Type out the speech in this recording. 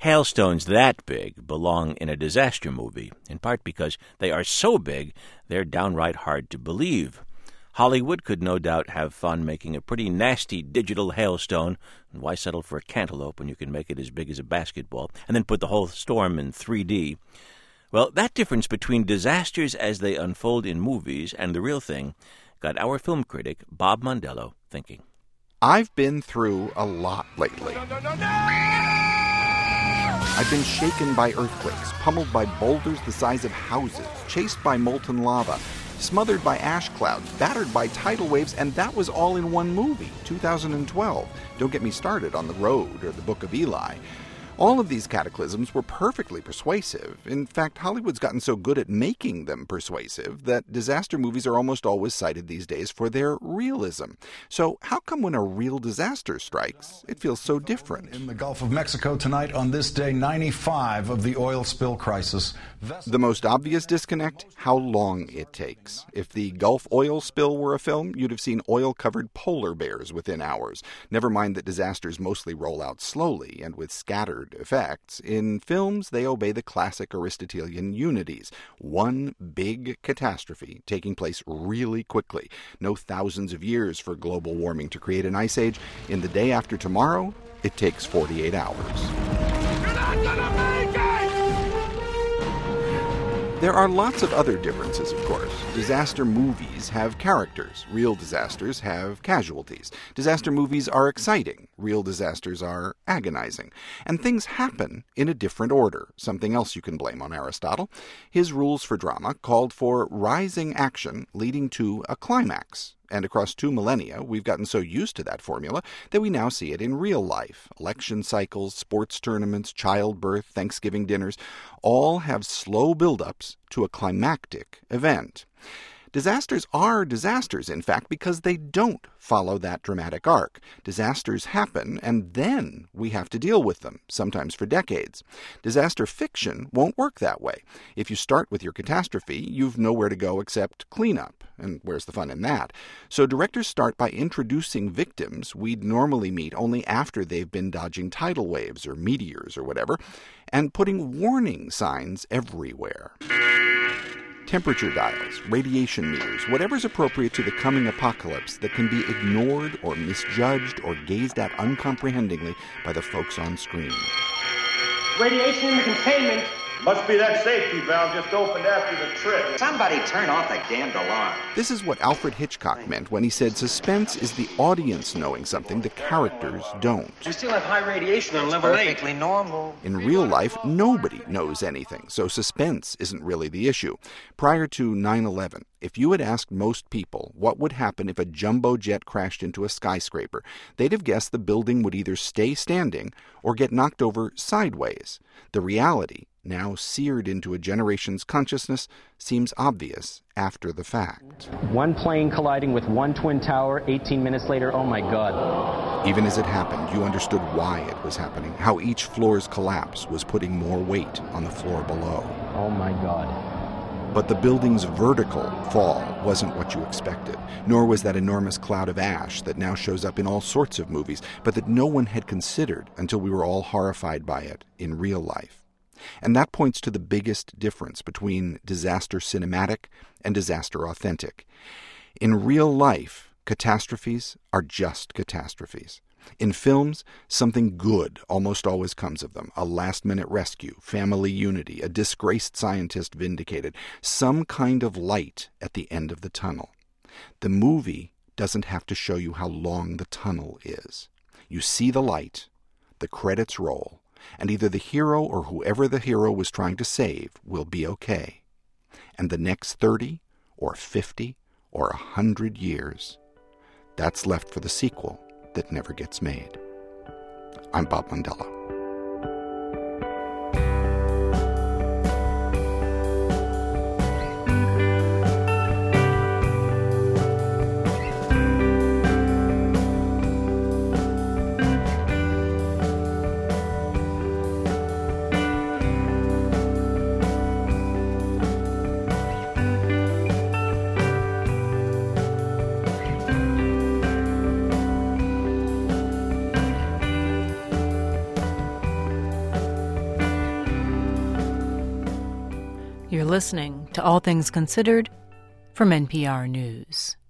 Hailstones that big belong in a disaster movie, in part because they are so big they're downright hard to believe. Hollywood could no doubt have fun making a pretty nasty digital hailstone, and why settle for a cantaloupe when you can make it as big as a basketball, and then put the whole storm in 3D? Well, that difference between disasters as they unfold in movies and the real thing got our film critic, Bob Mondello, thinking. I've been through a lot lately. I've been shaken by earthquakes, pummeled by boulders the size of houses, chased by molten lava, smothered by ash clouds, battered by tidal waves, and that was all in one movie, 2012. Don't get me started on The Road or The Book of Eli. All of these cataclysms were perfectly persuasive. In fact, Hollywood's gotten so good at making them persuasive that disaster movies are almost always cited these days for their realism. So how come when a real disaster strikes, it feels so different? In the Gulf of Mexico tonight, on this day 95 of the oil spill crisis. The most obvious disconnect? How long it takes. If the Gulf oil spill were a film, you'd have seen oil-covered polar bears within hours. Never mind that disasters mostly roll out slowly and with scattered effects. In films, they obey the classic Aristotelian unities. One big catastrophe taking place really quickly. No thousands of years for global warming to create an ice age. In the day after tomorrow, it takes 48 hours. You're not gonna make it! There are lots of other differences, of course. Disaster movies have characters. Real disasters have casualties. Disaster movies are exciting. Real disasters are agonizing. And things happen in a different order. Something else you can blame on Aristotle. His rules for drama called for rising action leading to a climax. And across 2 millennia, we've gotten so used to that formula that we now see it in real life. Election cycles, sports tournaments, childbirth, Thanksgiving dinners, all have slow build-ups to a climactic event. Disasters are disasters, in fact, because they don't follow that dramatic arc. Disasters happen, and then we have to deal with them, sometimes for decades. Disaster fiction won't work that way. If you start with your catastrophe, you've nowhere to go except cleanup. And where's the fun in that? So directors start by introducing victims we'd normally meet only after they've been dodging tidal waves or meteors or whatever, and putting warning signs everywhere. Temperature dials, radiation meters, whatever's appropriate to the coming apocalypse that can be ignored or misjudged or gazed at uncomprehendingly by the folks on screen. Radiation in the containment. Must be that safety valve just opened after the trip. Somebody turn off the damned alarm. This is what Alfred Hitchcock meant when he said suspense is the audience knowing something the characters don't. We still have high radiation on level 8. Perfectly normal. In real life, nobody knows anything, so suspense isn't really the issue. Prior to 9/11, if you had asked most people what would happen if a jumbo jet crashed into a skyscraper, they'd have guessed the building would either stay standing or get knocked over sideways. The reality, now seared into a generation's consciousness, seems obvious after the fact. One plane colliding with one twin tower, 18 minutes later, oh my God. Even as it happened, you understood why it was happening, how each floor's collapse was putting more weight on the floor below. Oh my God. But the building's vertical fall wasn't what you expected, nor was that enormous cloud of ash that now shows up in all sorts of movies, but that no one had considered until we were all horrified by it in real life. And that points to the biggest difference between disaster cinematic and disaster authentic. In real life, catastrophes are just catastrophes. In films, something good almost always comes of them. A last-minute rescue, family unity, a disgraced scientist vindicated, some kind of light at the end of the tunnel. The movie doesn't have to show you how long the tunnel is. You see the light, the credits roll, and either the hero or whoever the hero was trying to save will be okay. And the next 30 or 50 or 100 years, that's left for the sequel that never gets made. I'm Bob Mondello. You're listening to All Things Considered from NPR News.